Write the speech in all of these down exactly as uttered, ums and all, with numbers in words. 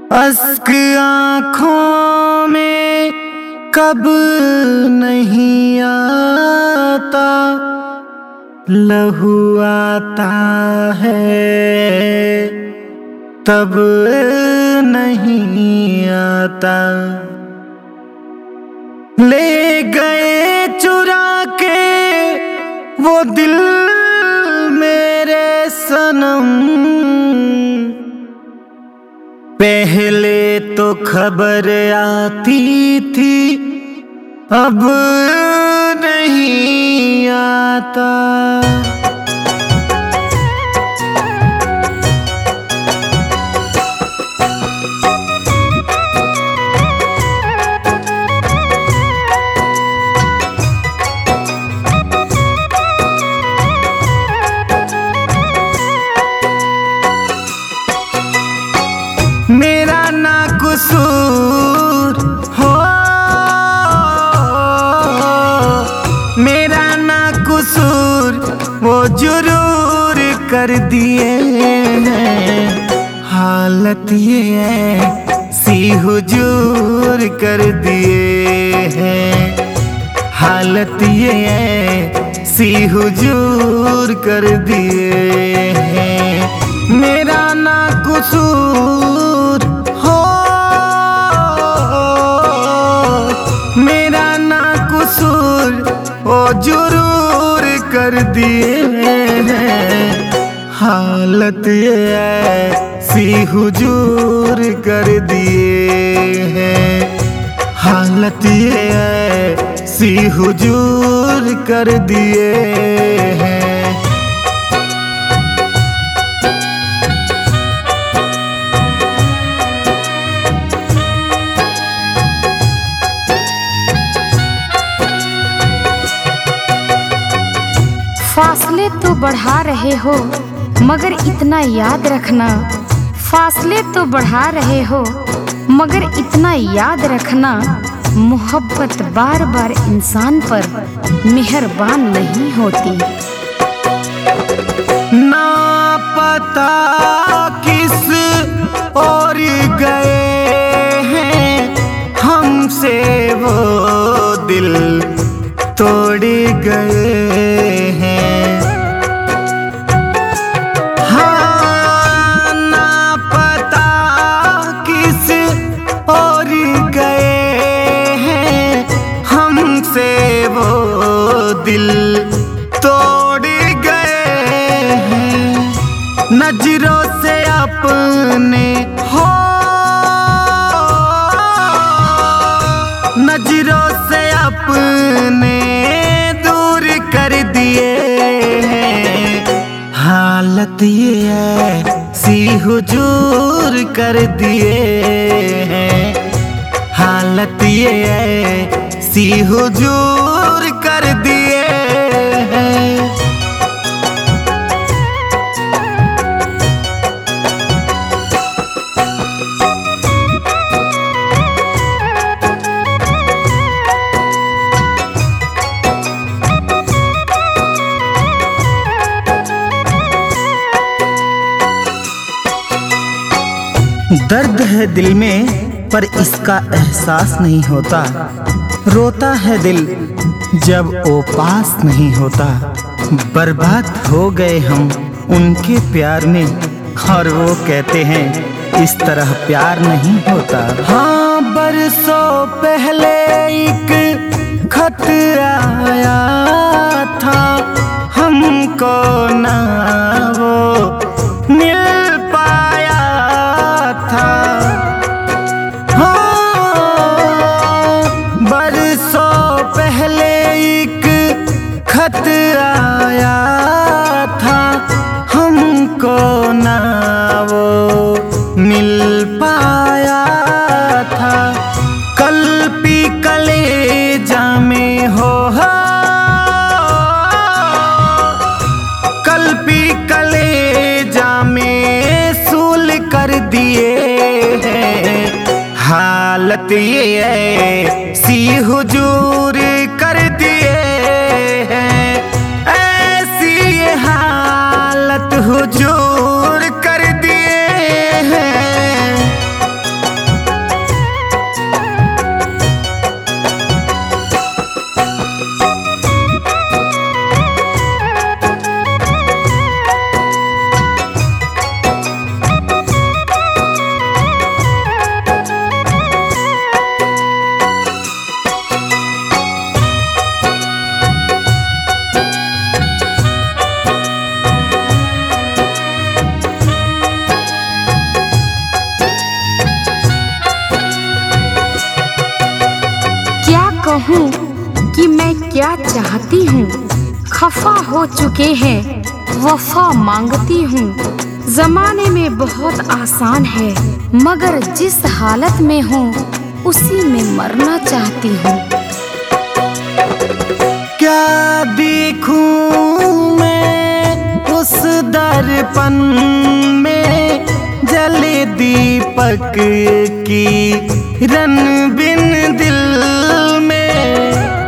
अश्क आँखों में कब नहीं आता, लहू आता है तब नहीं आता। ले गए चुरा के वो दिल मेरे सनम, पहले तो खबर आती थी अब नहीं आता। मेरा ना कसूर हो, मेरा ना कसूर वो जरूर कर दिए हैं। हालत ये है सी हुजूर कर दिए हैं। हालत ये है सी हुजूर कर दिए हैं। मेरा ना कसूर हो, मेरा ना कसूर वो जरूर कर दिए हैं। हालत ये है सी हुजूर कर दिए हैं। हालत ये है सी हुजूर कर दिए हैं। फासले तो बढ़ा रहे हो मगर इतना याद रखना, फासले तो बढ़ा रहे हो मगर इतना याद रखना, मोहब्बत बार बार इंसान पर मेहरबान नहीं होती। ना पता किस और गए हैं हमसे वो दिल तोड़ गए हैं। हाँ ना पता किस और गए हैं हमसे वो दिल तोड़ गए हैं। नजरों से अपने हो, नजरों से अपने दूर कर दिए हैं। हालत ये है सी हुजूर कर दिए हैं। हालत ये है सी हुजूर कर दिए हैं। दर्द है दिल में पर इसका एहसास नहीं होता। रोता है दिल जब वो पास नहीं होता। बर्बाद हो गए हम उनके प्यार में और वो कहते हैं इस तरह प्यार नहीं होता। हाँ बरसों पहले एक खत आया था हमको ना वो मिल पाया था। हाँ बरसों पहले एक खत आया था हमको ना वो मिल पाया था। कल पी कलेजा में हो, कल पी कलेजा में सूल कर दिए हैं। हालत ये है सी हुजूर कर दिए हैं। ऐसी ये हालत हुजूर कर दिए हैं। क्या चाहती हूँ, खफा हो चुके हैं वफा मांगती हूँ। जमाने में बहुत आसान है मगर जिस हालत में हूँ उसी में मरना चाहती हूँ। क्या देखूं मैं उस दर्पण में, जले दीपक की रन बिन दिल में।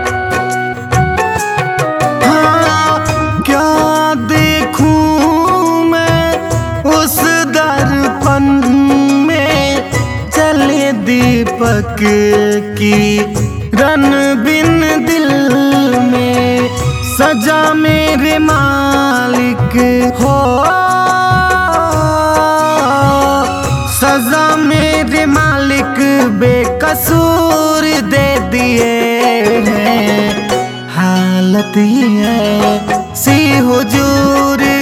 हाँ, क्या देखूं मैं उस दर्पण में, जले दीपक की रन बिन दिल में। सजा मेरे मालिक हो, सजा मेरे मालिक बेकसूर दे दिए हैं। हालत ये है सी हुजूर